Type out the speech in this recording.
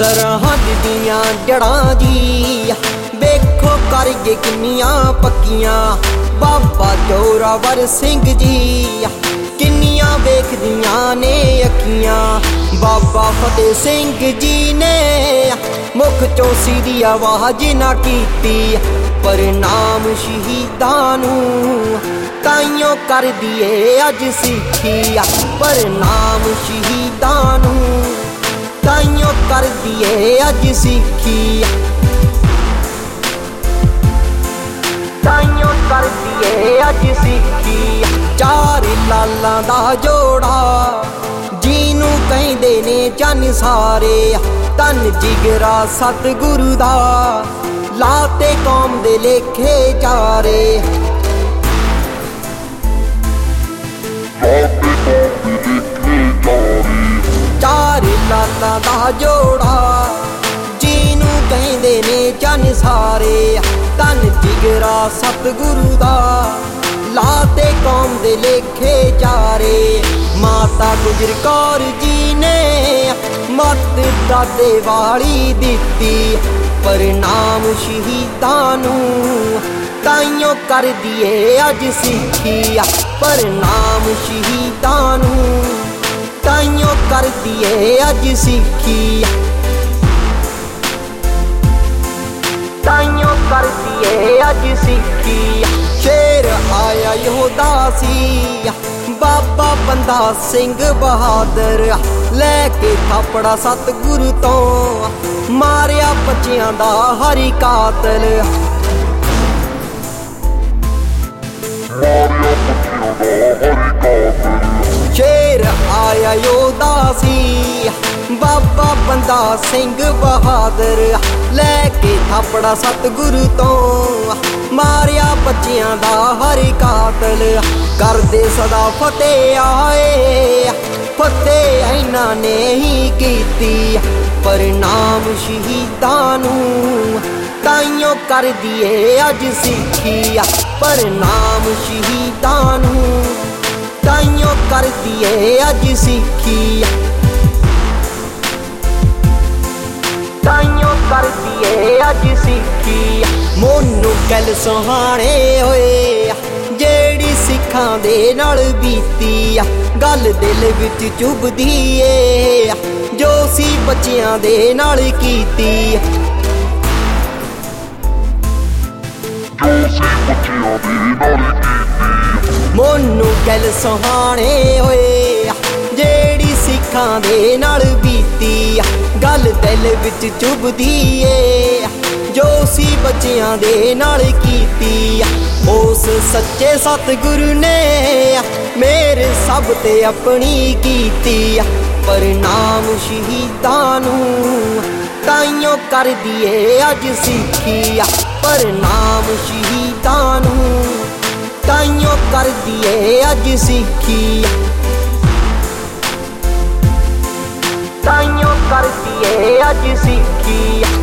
सरहद दियां जड़ां जी वेखो करगे किन्नियां पक्कियां। बाबा जोरावर सिंह जी किन्नियां वेखदियां ने अखियां। बाबा फतेह सिंह जी ने मुख चों सीधी आवाज ना कीती। प्रणाम शहीदां नूं ताइयों कर दिए अज सिक्खी। प्रणाम शहीदां नूं ताइयों कर दिए अज सिक्खी। ताइयों कर दिए अज सिक्खी। चार लालां दा जोड़ा जीनू कहंदे ने चन सारे। तन जिगरा सतगुरु दा लाते कौम दे लेखे चारे। चार लालां दा जोड़ा जीनू कहंदे ने चन सारे। तन जिगरा सतगुरु दा लाते कौम दे लेखे चारे। माता गुजर कौर जी ने मत दादे वाली दित्ती। प्रणाम शहीदां नूं ताइयों कर दिए अज सिक्खी। प्रणाम शहीदां नूं ताइयों कर दिए अज सिक्खी। ताइयों कर दिए अज सिक्खी। शेर आया योधा सी बाबा बंदा सिंह बहादुर। लैके थापड़ा सतगुरु तो मारिया बच्चियां दा हरी कातल। शेर आया योधा सी बाबा बंदा सिंह बहादुर। लैके थापड़ा सतगुरु तो मारिया बच्चियां दा हरी कातल। करदे सदा फतेह आए फतेह इन्हां ने ही कीती। प्रणाम शहीदां नूं ताइयों कर दिए अज सिक्खी। प्रणाम शहीदां नूं ताइयों कर दिए अज सिक्खी। ताइयों कर दिए अज सिक्खी। मोनू गल सुहाने होए जेड़ी सिखां दे नाल बीती। गल दिल विच चुभदी ए जो सी बच्चियां दे नाल कीती। मोनू गल सुहाने होए जेड़ी सिखां दे नाल बीती। गल दिल विच चुभदी ए जो सी बच्चियां दे नाल कीती। उस सच्चे सतगुरु ने मेरे सब ते अपनी कीती। प्रणाम शहीदां नूं ताइयों कर दिए अज सिक्खी। प्रणाम शहीदां नूं ताइयों कर दिए अज सिक्खी। ताइयों कर दिए अज सिक्खी।